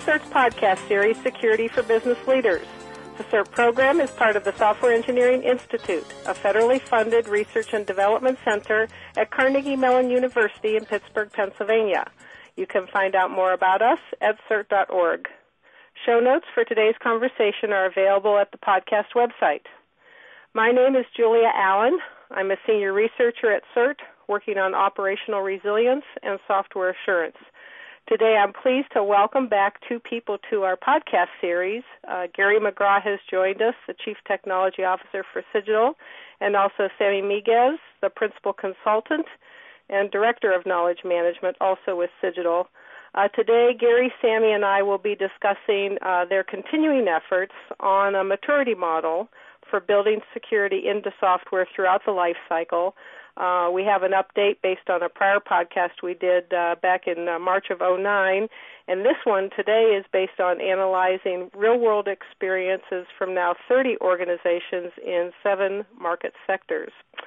CERT's podcast series, Security for Business Leaders. The CERT program is part of the Software Engineering Institute, a federally funded research and development center at Carnegie Mellon University in Pittsburgh, Pennsylvania. You can find out more about us at CERT.org. Show notes for today's conversation are available at the podcast website. My name is Julia Allen. I'm a senior researcher at CERT, working on operational resilience and software assurance. Today I'm pleased to welcome back two people to our podcast series. Gary McGraw has joined us, the Chief Technology Officer for Cigital, and also Sammy Miguez, the Principal Consultant and Director of Knowledge Management, also with Cigital. Today, Gary, Sammy, and I will be discussing their continuing efforts on a maturity model for building security into software throughout the life cycle. We have an update based on a prior podcast we did back in March of 2009, and this one today is based on analyzing real-world experiences from now 30 organizations in 7 market sectors.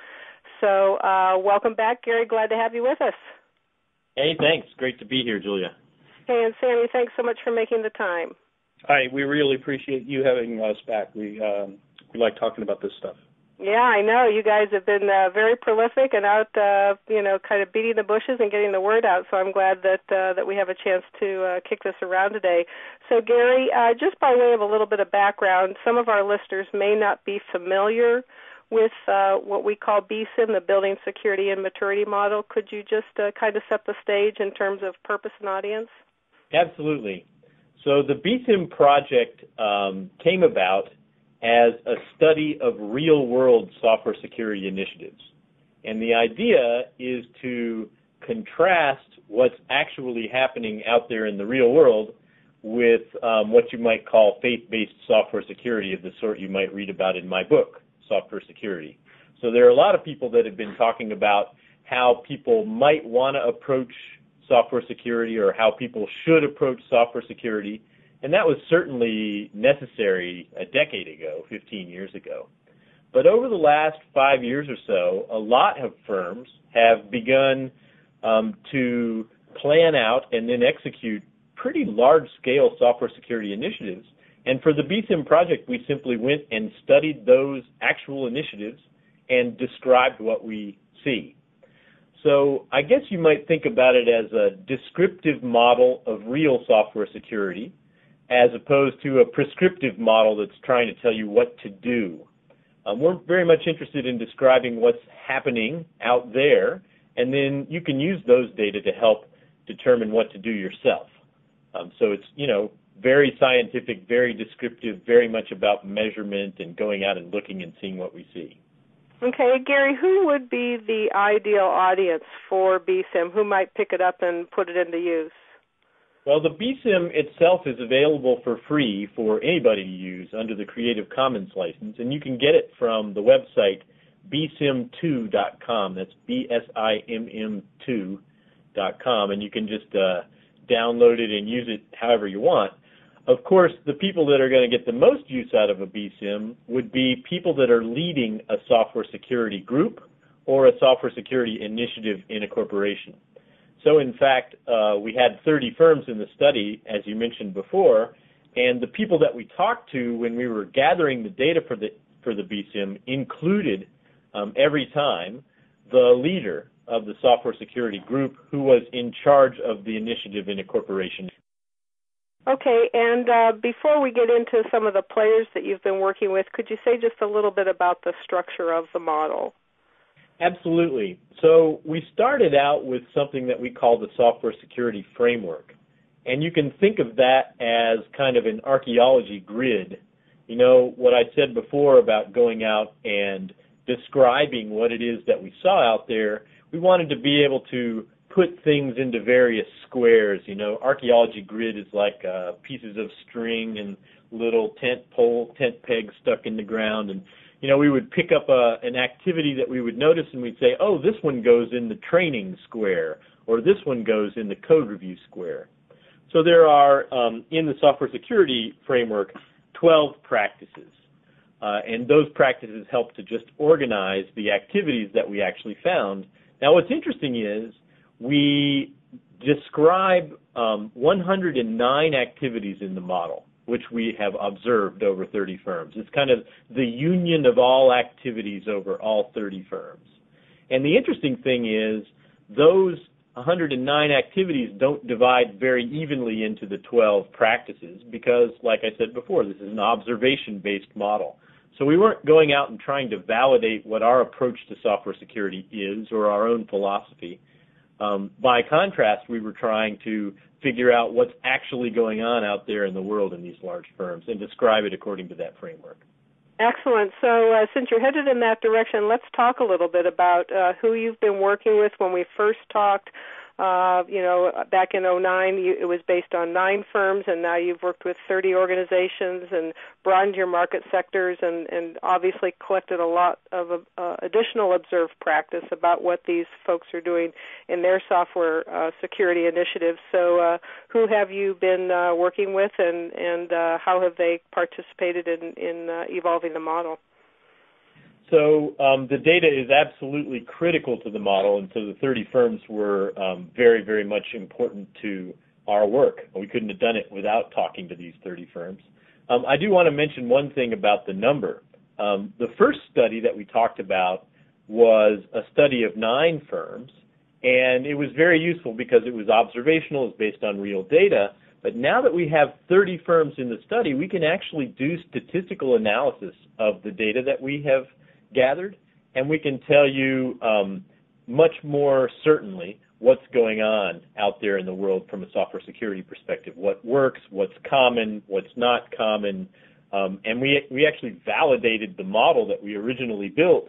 So welcome back, Gary. Glad to have you with us. Hey, thanks. Great to be here, Julia. Hey, and Sammy, thanks so much for making the time. Hi, we really appreciate you having us back. We like talking about this stuff. Yeah, I know. You guys have been very prolific and out, kind of beating the bushes and getting the word out. So I'm glad that we have a chance to kick this around today. So, Gary, just by way of a little bit of background, some of our listeners may not be familiar with what we call BSIM, the Building Security and Maturity Model. Could you just kind of set the stage in terms of purpose and audience? Absolutely. So the BSIM project came about as a study of real-world software security initiatives. And the idea is to contrast what's actually happening out there in the real world with what you might call faith-based software security of the sort you might read about in my book, Software Security. So there are a lot of people that have been talking about how people might want to approach software security or how people should approach software security. And that was certainly necessary a decade ago, 15 years ago. But over the last 5 years or so, a lot of firms have begun to plan out and then execute pretty large-scale software security initiatives. And for the BSIM project, we simply went and studied those actual initiatives and described what we see. So I guess you might think about it as a descriptive model of real software security, as opposed to a prescriptive model that's trying to tell you what to do. We're very much interested in describing what's happening out there, and then you can use those data to help determine what to do yourself. So it's, very scientific, very descriptive, very much about measurement and going out and looking and seeing what we see. Okay, Gary, who would be the ideal audience for BSIM? Who might pick it up and put it into use? Well, the BSIM itself is available for free for anybody to use under the Creative Commons license, and you can get it from the website bsim2.com. That's BSIMM2.com, and you can just download it and use it however you want. Of course, the people that are going to get the most use out of a BSIM would be people that are leading a software security group or a software security initiative in a corporation. So, in fact, we had 30 firms in the study, as you mentioned before, and the people that we talked to when we were gathering the data for the BSIM included every time the leader of the software security group who was in charge of the initiative in a corporation. Okay, and before we get into some of the players that you've been working with, could you say just a little bit about the structure of the model? Absolutely. So we started out with something that we call the software security framework. And you can think of that as kind of an archaeology grid. What I said before about going out and describing what it is that we saw out there, we wanted to be able to put things into various squares. Archaeology grid is like pieces of string and little tent pegs stuck in the ground. And, we would pick up an activity that we would notice and we'd say, oh, this one goes in the training square, or this one goes in the code review square. So there are, in the software security framework, 12 practices. And those practices help to just organize the activities that we actually found. Now, what's interesting is we describe 109 activities in the model, which we have observed over 30 firms. It's kind of the union of all activities over all 30 firms. And the interesting thing is those 109 activities don't divide very evenly into the 12 practices because, like I said before, this is an observation-based model. So we weren't going out and trying to validate what our approach to software security is or our own philosophy. By contrast, we were trying to figure out what's actually going on out there in the world in these large firms and describe it according to that framework. Excellent. So since you're headed in that direction, let's talk a little bit about who you've been working with. When we first talked, back in 2009, it was based on 9 firms, and now you've worked with 30 organizations and broadened your market sectors and obviously collected a lot of additional observed practice about what these folks are doing in their software security initiatives. So who have you been working with, and how have they participated in evolving the model? So the data is absolutely critical to the model, and so the 30 firms were very, very much important to our work. We couldn't have done it without talking to these 30 firms. I do want to mention one thing about the number. The first study that we talked about was a study of 9 firms, and it was very useful because it was observational, it was based on real data. But now that we have 30 firms in the study, we can actually do statistical analysis of the data that we have gathered, and we can tell you much more certainly what's going on out there in the world from a software security perspective, what works, what's common, what's not common, and we actually validated the model that we originally built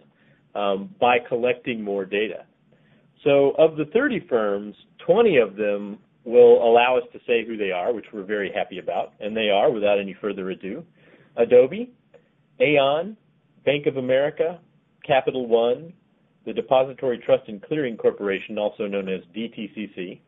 by collecting more data. So of the 30 firms, 20 of them will allow us to say who they are, which we're very happy about, and they are, without any further ado, Adobe, Aon, Bank of America, Capital One, the Depository Trust and Clearing Corporation, also known as DTCC,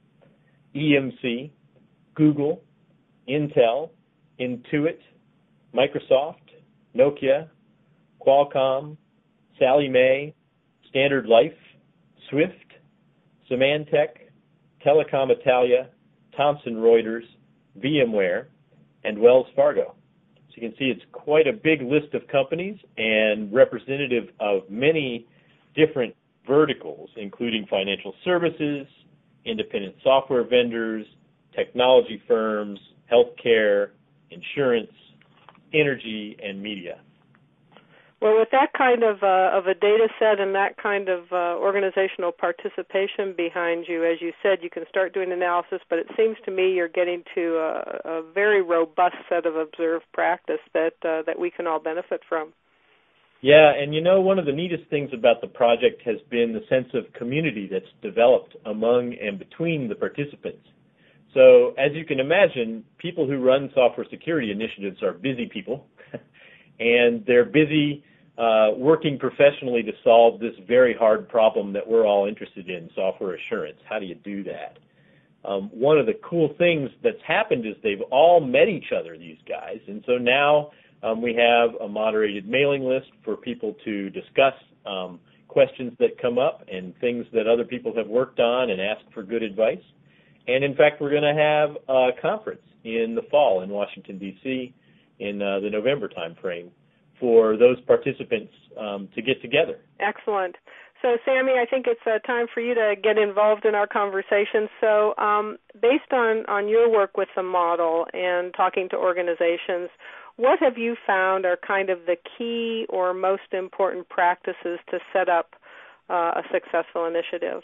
EMC, Google, Intel, Intuit, Microsoft, Nokia, Qualcomm, Sallie Mae, Standard Life, Swift, Symantec, Telecom Italia, Thomson Reuters, VMware, and Wells Fargo. So you can see it's quite a big list of companies and representative of many different verticals, including financial services, independent software vendors, technology firms, healthcare, insurance, energy, and media. Well, with that kind of a data set and that kind of organizational participation behind you, as you said, you can start doing analysis, but it seems to me you're getting to a very robust set of observed practice that we can all benefit from. Yeah, and one of the neatest things about the project has been the sense of community that's developed among and between the participants. So, as you can imagine, people who run software security initiatives are busy people, and they're busy working professionally to solve this very hard problem that we're all interested in, software assurance. How do you do that? One of the cool things that's happened is they've all met each other, these guys, and so now we have a moderated mailing list for people to discuss questions that come up and things that other people have worked on and ask for good advice. And, in fact, we're going to have a conference in the fall in Washington, D.C., in the November time frame for those participants to get together. Excellent. So, Sammy, I think it's time for you to get involved in our conversation. So, based on your work with the model and talking to organizations, what have you found are kind of the key or most important practices to set up a successful initiative?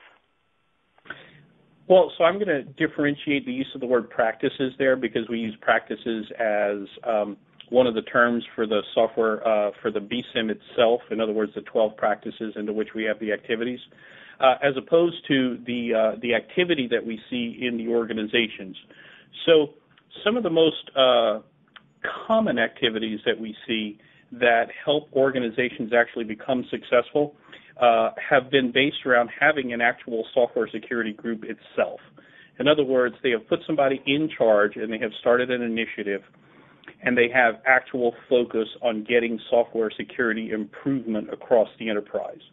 Well, so I'm going to differentiate the use of the word practices there because we use practices as one of the terms for the software, for the BSIM itself, in other words, the 12 practices into which we have the activities, as opposed to the activity that we see in the organizations. So some of the most common activities that we see that help organizations actually become successful have been based around having an actual software security group itself. In other words, they have put somebody in charge and they have started an initiative and they have actual focus on getting software security improvement across the enterprise.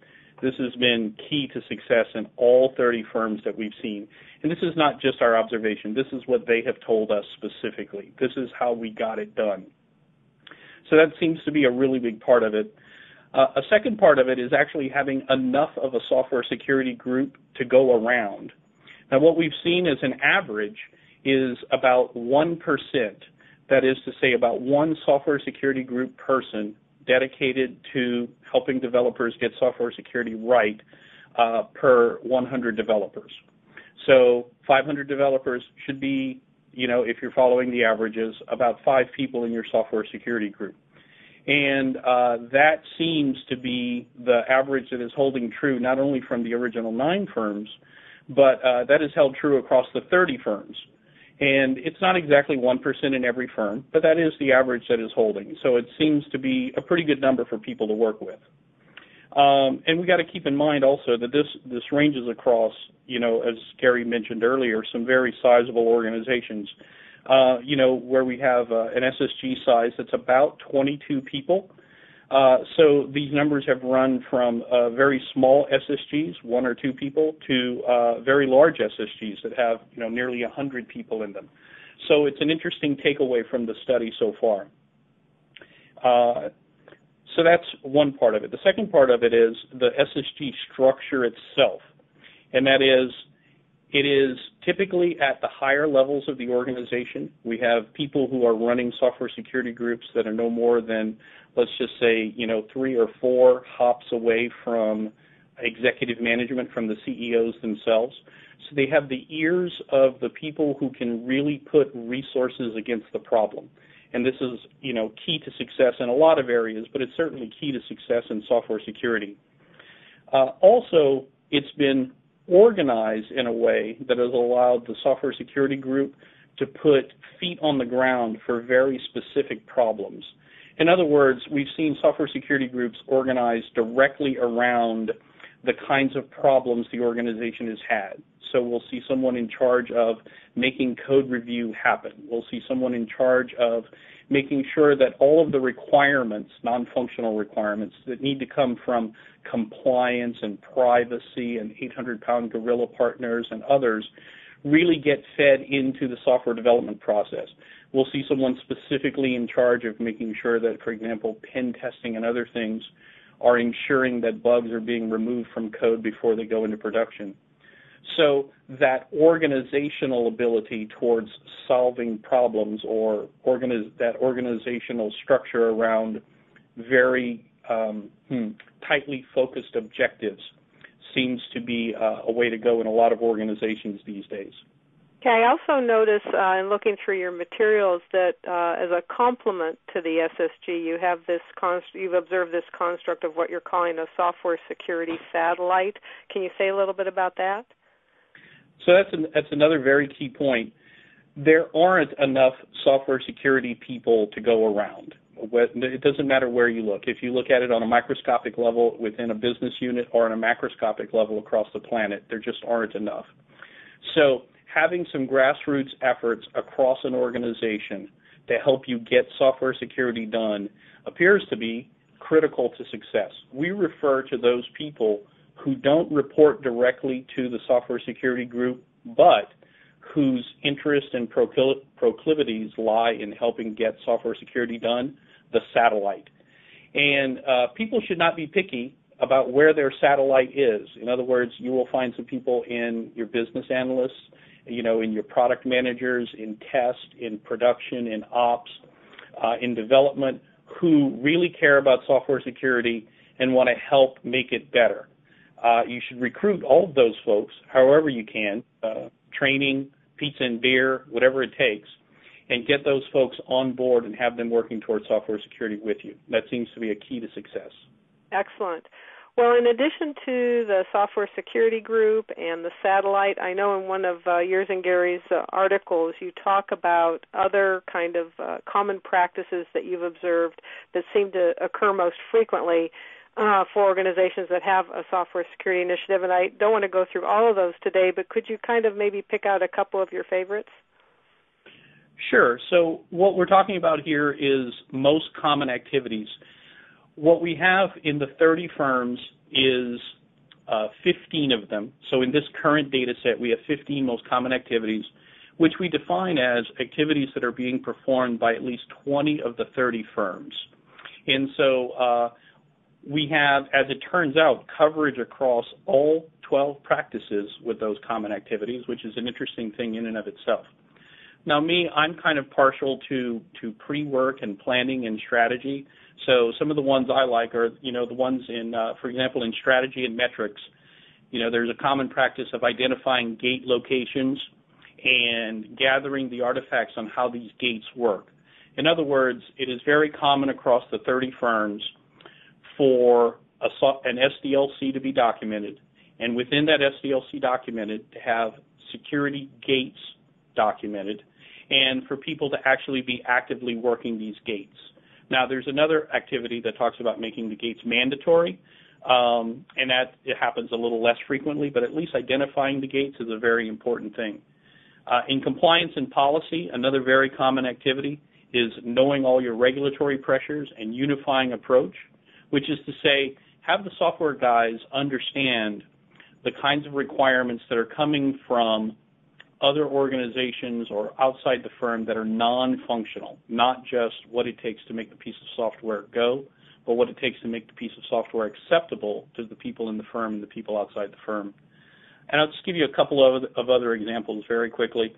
This has been key to success in all 30 firms that we've seen. And this is not just our observation. This is what they have told us specifically. This is how we got it done. So that seems to be a really big part of it. A second part of it is actually having enough of a software security group to go around. Now, what we've seen as an average is about 1%. That is to say, about one software security group person dedicated to helping developers get software security right per 100 developers. So 500 developers should be, if you're following the averages, about 5 people in your software security group. And that seems to be the average that is holding true not only from the original 9 firms, but that is held true across the 30 firms. And it's not exactly 1% in every firm, but that is the average that is holding. So it seems to be a pretty good number for people to work with. And we got to keep in mind also that this ranges across, as Gary mentioned earlier, some very sizable organizations. Where we have an SSG size that's about 22 people. So these numbers have run from very small SSGs, 1 or 2 people, to very large SSGs that have nearly 100 people in them. So it's an interesting takeaway from the study so far. So that's one part of it. The second part of it is the SSG structure itself, and that is, it is typically at the higher levels of the organization. We have people who are running software security groups that are no more than, let's just say, 3 or 4 hops away from executive management, from the CEOs themselves. So they have the ears of the people who can really put resources against the problem. And this is, key to success in a lot of areas, but it's certainly key to success in software security. Also, it's been organized in a way that has allowed the software security group to put feet on the ground for very specific problems. In other words, we've seen software security groups organized directly around the kinds of problems the organization has had. So we'll see someone in charge of making code review happen. We'll see someone in charge of making sure that all of the requirements, non-functional requirements that need to come from compliance and privacy and 800-pound gorilla partners and others really get fed into the software development process. We'll see someone specifically in charge of making sure that, for example, pen testing and other things are ensuring that bugs are being removed from code before they go into production. So that organizational ability towards solving problems, or that organizational structure around very tightly focused objectives, seems to be a way to go in a lot of organizations these days. Okay, I also notice in looking through your materials that as a complement to the SSG, you have this you've observed this construct of what you're calling a software security satellite. Can you say a little bit about that? So that's another very key point. There aren't enough software security people to go around. It doesn't matter where you look. If you look at it on a microscopic level within a business unit or on a macroscopic level across the planet, there just aren't enough. So having some grassroots efforts across an organization to help you get software security done appears to be critical to success. We refer to those people who don't report directly to the software security group, but whose interest and proclivities lie in helping get software security done, the satellite. And people should not be picky about where their satellite is. In other words, you will find some people in your business analysts, in your product managers, in test, in production, in ops, in development, who really care about software security and want to help make it better. You should recruit all of those folks, however you can, training, pizza and beer, whatever it takes, and get those folks on board and have them working towards software security with you. That seems to be a key to success. Excellent. Well, in addition to the software security group and the satellite, I know in one of yours and Gary's articles you talk about other kind of common practices that you've observed that seem to occur most frequently for organizations that have a software security initiative. And I don't want to go through all of those today, but could you kind of maybe pick out a couple of your favorites? Sure. So what we're talking about here is most common activities. What we have in the 30 firms is 15 of them. So in this current data set, we have 15 most common activities, which we define as activities that are being performed by at least 20 of the 30 firms. And so we have, as it turns out, coverage across all 12 practices with those common activities, which is an interesting thing in and of itself. Now, I'm kind of partial to pre-work and planning and strategy. So some of the ones I like are, the ones in, for example, in strategy and metrics, there's a common practice of identifying gate locations and gathering the artifacts on how these gates work. In other words, it is very common across the 30 firms for an SDLC to be documented, and within that SDLC documented to have security gates documented, and for people to actually be actively working these gates. Now, there's another activity that talks about making the gates mandatory, and that it happens a little less frequently, but at least identifying the gates is a very important thing. In compliance and policy, another very common activity is knowing all your regulatory pressures and unifying approach, which is to say, have the software guys understand the kinds of requirements that are coming from other organizations or outside the firm that are non-functional, not just what it takes to make the piece of software go, but what it takes to make the piece of software acceptable to the people in the firm and the people outside the firm. And I'll just give you a couple of other examples very quickly.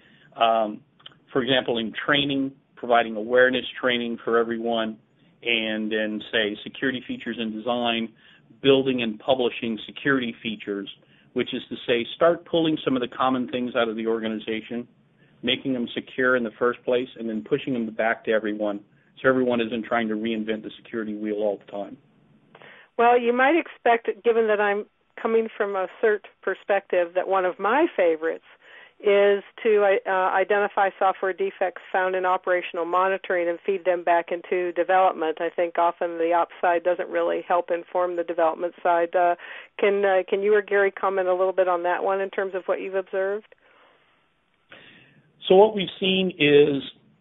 For example, in training, providing awareness training for everyone, and then, say, security features and design, building and publishing security features, which is to say start pulling some of the common things out of the organization, making them secure in the first place, and then pushing them back to everyone so everyone isn't trying to reinvent the security wheel all the time. Well, you might expect, given that I'm coming from a CERT perspective, that one of my favorites is to identify software defects found in operational monitoring and feed them back into development. I think often the ops side doesn't really help inform the development side. Can you or Gary comment a little bit on that one in terms of what you've observed? So what we've seen is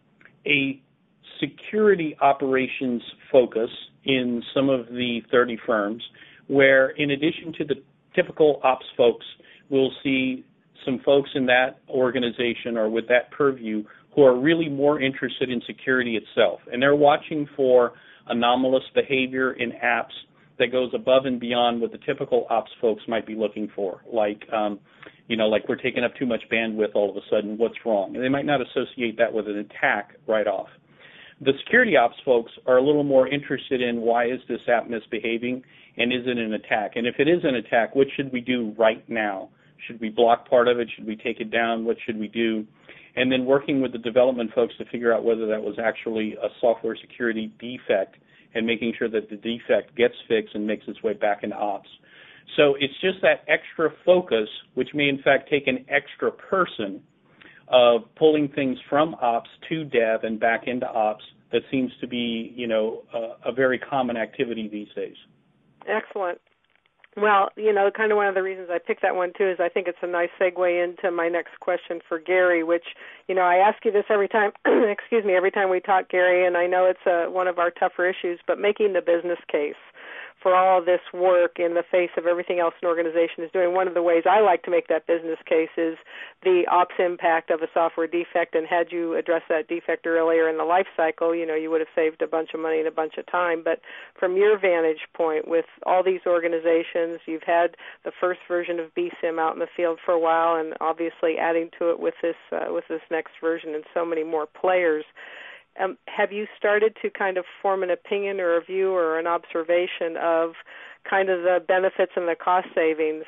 a security operations focus in some of the 30 firms where, in addition to the typical ops folks, we'll see some folks in that organization or with that purview who are really more interested in security itself. And they're watching for anomalous behavior in apps that goes above and beyond what the typical ops folks might be looking for, like we're taking up too much bandwidth all of a sudden, what's wrong? And they might not associate that with an attack right off. The security ops folks are a little more interested in why is this app misbehaving and is it an attack? And if it is an attack, what should we do right now? Should we block part of it? Should we take it down? What should we do? And then working with the development folks to figure out whether that was actually a software security defect and making sure that the defect gets fixed and makes its way back into ops. So it's just that extra focus, which may in fact take an extra person, of pulling things from ops to dev and back into ops, that seems to be, a very common activity these days. Excellent. Well, kind of one of the reasons I picked that one, too, is I think it's a nice segue into my next question for Gary, which, I ask you this every time, every time we talk, Gary, and I know it's one of our tougher issues, but making the business case for all of this work in the face of everything else an organization is doing. One of the ways I like to make that business case is the ops impact of a software defect, and had you addressed that defect earlier in the life cycle, you would have saved a bunch of money and a bunch of time. But from your vantage point, with all these organizations, you've had the first version of BSIM out in the field for a while, and obviously adding to it with this next version and so many more players. Have you started to kind of form an opinion or a view or an observation of kind of the benefits and the cost savings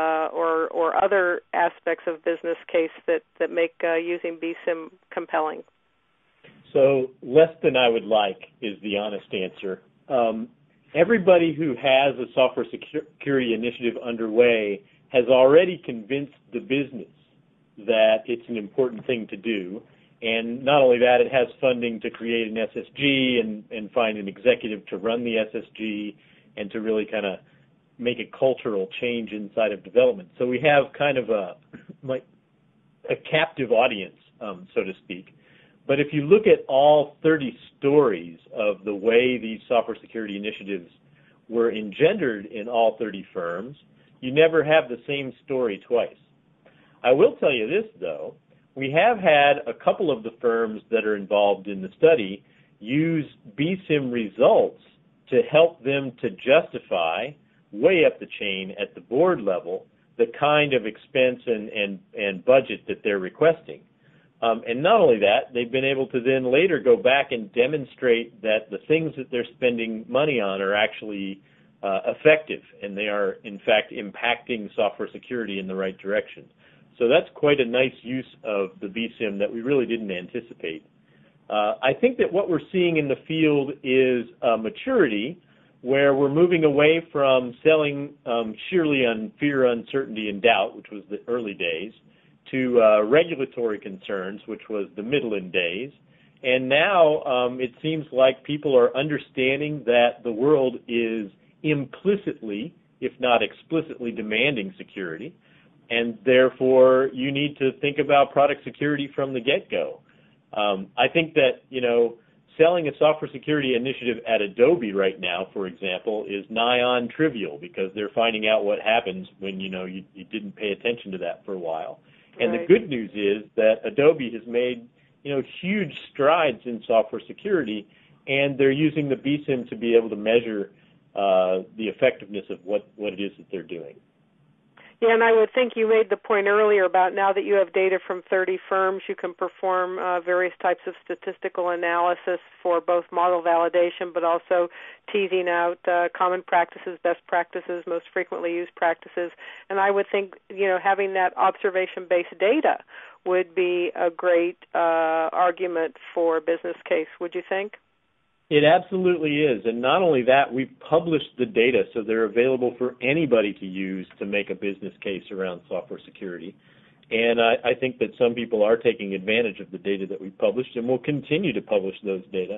or other aspects of business case that make using BSIM compelling? So less than I would like is the honest answer. Everybody who has a software security initiative underway has already convinced the business that it's an important thing to do. And not only that, it has funding to create an SSG and find an executive to run the SSG and to really kind of make a cultural change inside of development. So we have kind of a captive audience, so to speak. But if you look at all 30 stories of the way these software security initiatives were engendered in all 30 firms, you never have the same story twice. I will tell you this, though. We have had a couple of the firms that are involved in the study use BSIM results to help them to justify way up the chain at the board level the kind of expense and budget that they're requesting. And not only that, they've been able to then later go back and demonstrate that the things that they're spending money on are actually effective, and they are, in fact, impacting software security in the right direction. So that's quite a nice use of the BSIM that we really didn't anticipate. I think that what we're seeing in the field is maturity, where we're moving away from selling sheerly on fear, uncertainty, and doubt, which was the early days, to regulatory concerns, which was the middle-in days. And now it seems like people are understanding that the world is implicitly, if not explicitly, demanding security, and therefore you need to think about product security from the get-go. I think that, selling a software security initiative at Adobe right now, for example, is nigh on trivial because they're finding out what happens when, you didn't pay attention to that for a while. And right. The good news is that Adobe has made, huge strides in software security, and they're using the BSIM to be able to measure the effectiveness of what it is that they're doing. Yeah, and I would think you made the point earlier about now that you have data from 30 firms, you can perform various types of statistical analysis for both model validation, but also teasing out common practices, best practices, most frequently used practices. And I would think, having that observation-based data would be a great argument for a business case, would you think? It absolutely is, and not only that, we've published the data so they're available for anybody to use to make a business case around software security. And I think that some people are taking advantage of the data that we've published, and we'll continue to publish those data.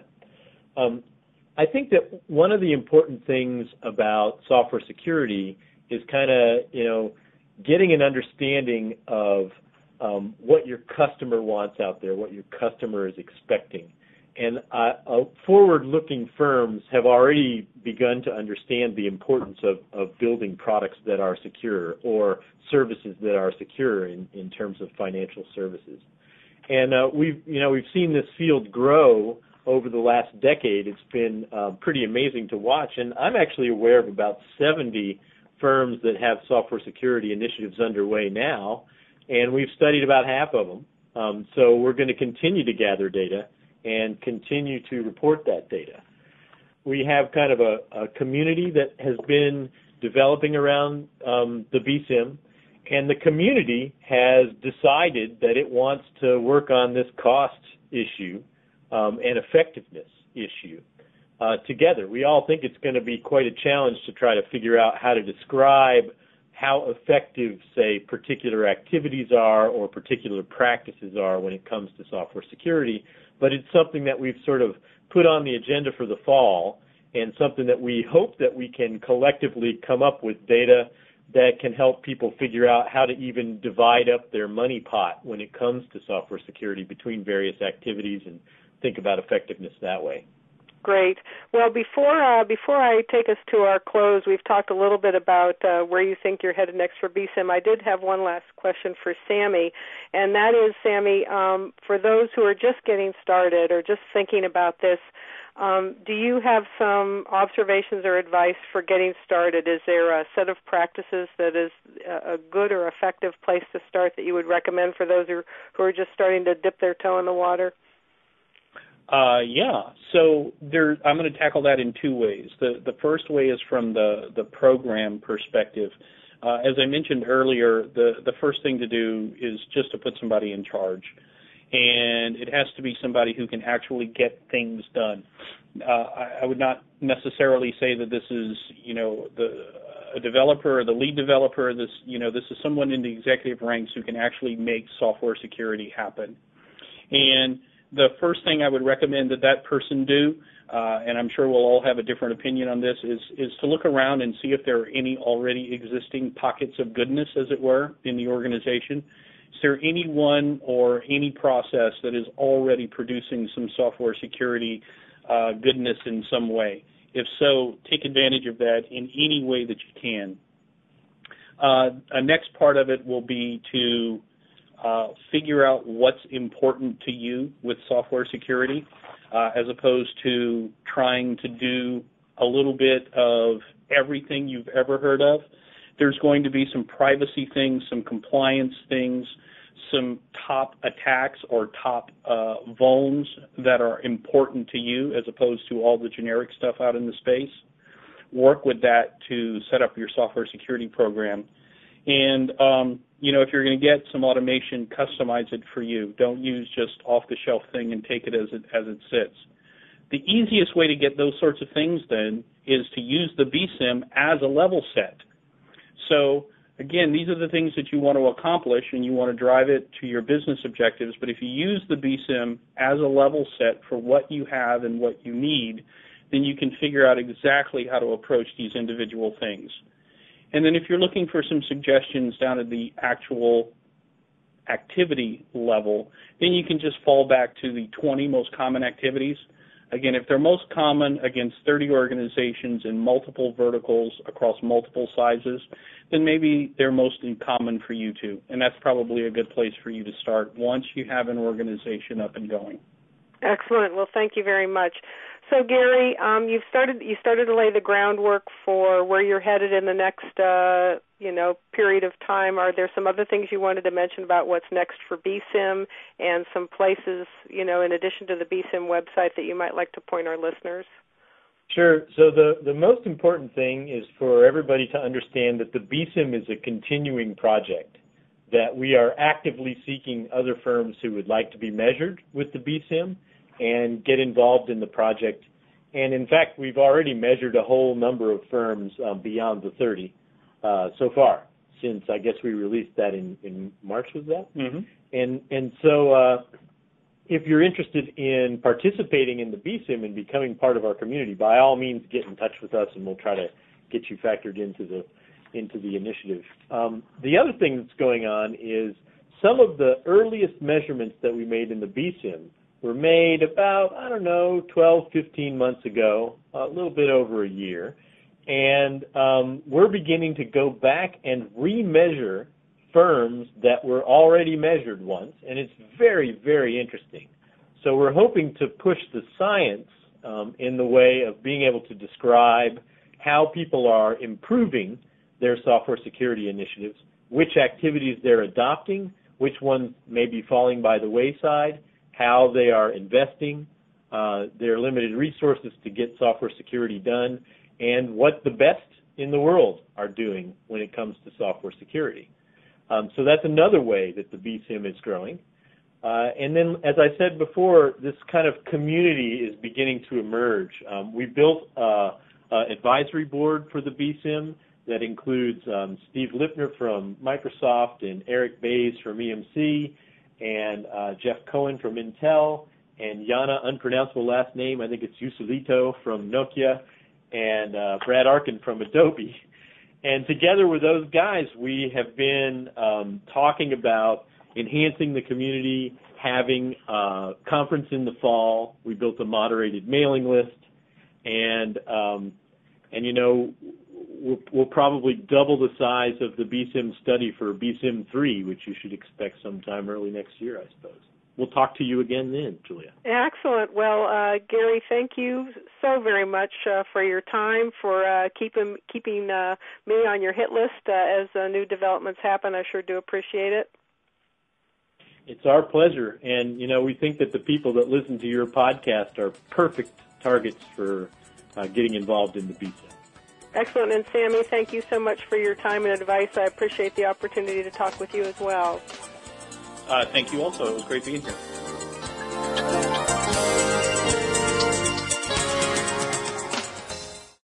I think that one of the important things about software security is kind of, getting an understanding of what your customer wants out there, what your customer is expecting. And forward-looking firms have already begun to understand the importance of building products that are secure or services that are secure in terms of financial services. And we've seen this field grow over the last decade. It's been pretty amazing to watch. And I'm actually aware of about 70 firms that have software security initiatives underway now, and we've studied about half of them. So we're going to continue to gather data and continue to report that data. We have kind of a community that has been developing around the BSIM, and the community has decided that it wants to work on this cost issue and effectiveness issue together. We all think it's going to be quite a challenge to try to figure out how to describe how effective, say, particular activities are or particular practices are when it comes to software security. But it's something that we've sort of put on the agenda for the fall, and something that we hope that we can collectively come up with data that can help people figure out how to even divide up their money pot when it comes to software security between various activities and think about effectiveness that way. Great. Well, before I take us to our close, we've talked a little bit about where you think you're headed next for BSIM. I did have one last question for Sammy, and that is, Sammy, for those who are just getting started or just thinking about this, do you have some observations or advice for getting started? Is there a set of practices that is a good or effective place to start that you would recommend for those who are just starting to dip their toe in the water? Yeah, so I'm going to tackle that in two ways. The first way is from the program perspective. As I mentioned earlier, the first thing to do is just to put somebody in charge, and it has to be somebody who can actually get things done. I would not necessarily say that this is, a developer or the lead developer. This is someone in the executive ranks who can actually make software security happen. And the first thing I would recommend that person do, and I'm sure we'll all have a different opinion on this, is to look around and see if there are any already existing pockets of goodness, as it were, in the organization. Is there anyone or any process that is already producing some software security goodness in some way? If so, take advantage of that in any way that you can. A next part of it will be to figure out what's important to you with software security, as opposed to trying to do a little bit of everything you've ever heard of. There's going to be some privacy things, some compliance things, some top attacks or top vulns that are important to you as opposed to all the generic stuff out in the space. Work with that to set up your software security program. And, if you're going to get some automation, customize it for you. Don't use just off-the-shelf thing and take it as it sits. The easiest way to get those sorts of things, then, is to use the BSIM as a level set. So, again, these are the things that you want to accomplish, and you want to drive it to your business objectives. But if you use the BSIM as a level set for what you have and what you need, then you can figure out exactly how to approach these individual things. And then if you're looking for some suggestions down at the actual activity level, then you can just fall back to the 20 most common activities. Again, if they're most common against 30 organizations in multiple verticals across multiple sizes, then maybe they're most in common for you too. And that's probably a good place for you to start once you have an organization up and going. Excellent. Well, thank you very much. So, Gary, you started to lay the groundwork for where you're headed in the next, period of time. Are there some other things you wanted to mention about what's next for BSIM and some places, in addition to the BSIM website that you might like to point our listeners? Sure. So the most important thing is for everybody to understand that the BSIM is a continuing project, that we are actively seeking other firms who would like to be measured with the BSIM and get involved in the project. And, in fact, we've already measured a whole number of firms beyond the 30 so far, since I guess we released that in March, was that? Mm-hmm. And so if you're interested in participating in the BSIM and becoming part of our community, by all means get in touch with us and we'll try to get you factored into the initiative. The other thing that's going on is some of the earliest measurements that we made in the BSIM were made about, 12, 15 months ago, a little bit over a year. And we're beginning to go back and remeasure firms that were already measured once, and it's very, very interesting. So we're hoping to push the science in the way of being able to describe how people are improving their software security initiatives, which activities they're adopting, which ones may be falling by the wayside, how they are investing their limited resources to get software security done, and what the best in the world are doing when it comes to software security. So that's another way that the BSIM is growing. And then, as I said before, this kind of community is beginning to emerge. We built an advisory board for the BSIM that includes Steve Lipner from Microsoft and Eric Bays from EMC and Jeff Cohen from Intel and Yana, unpronounceable last name, I think it's Yusilito from Nokia, and Brad Arkin from Adobe. And together with those guys, we have been talking about enhancing the community, having a conference in the fall. We built a moderated mailing list, and we'll probably double the size of the BSIM study for BSIM 3, which you should expect sometime early next year, I suppose. We'll talk to you again then, Julia. Excellent. Well, Gary, thank you so very much for your time, for keeping me on your hit list as new developments happen. I sure do appreciate it. It's our pleasure. And, we think that the people that listen to your podcast are perfect targets for getting involved in the BSIM. Excellent. And, Sammy, thank you so much for your time and advice. I appreciate the opportunity to talk with you as well. Thank you also. It was great being here.